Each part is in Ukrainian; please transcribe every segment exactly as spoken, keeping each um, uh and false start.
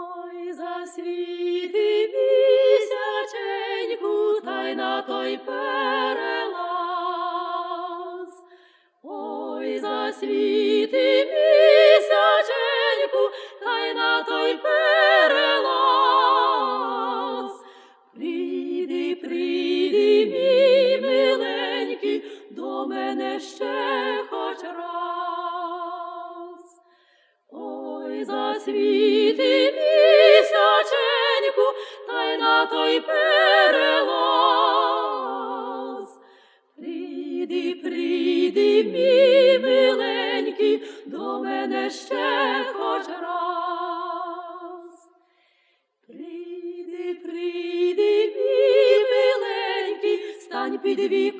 Ой, засвіти місяченьку, та й на той перелаз. Ой, засвіти місяченьку, та й на той перелаз. Прийди, прийди, мій миленький, до мене ще хоч раз. Ой, засвіти місяченьку, та й на той перелаз. Прийди, прийди, мій миленький, до мене ще хоч раз. Прийди, прийди, мій миленький, стань під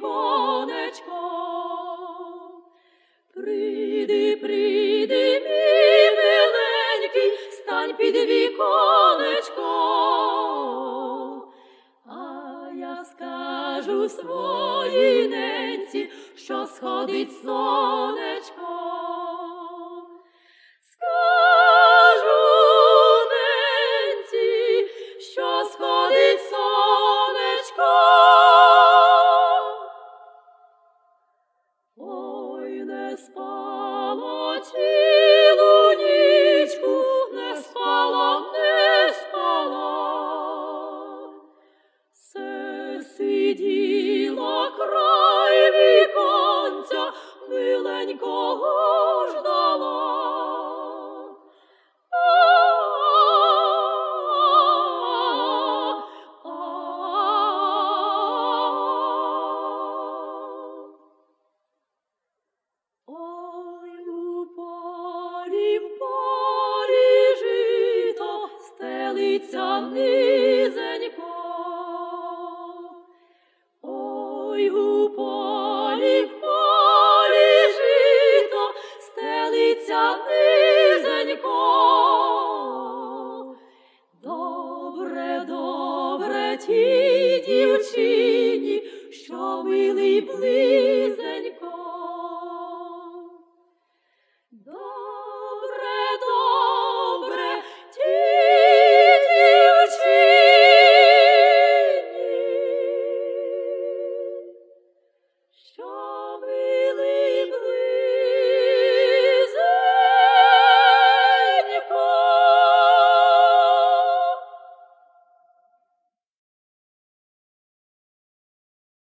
віконечком. Прийди, прийди, мій миленький, стань під віконечком. А я скажу своїй ненці, що сходить сонечко. Скажу ненці, що сходить сонечко. Ой, не спала цілу нічку, не спала, не спала. Все сиділа край віконця, миленького ждала. Ой, у полі, в полі жито стелиться низенько. Ой, у полі, в полі жито стелиться низенько.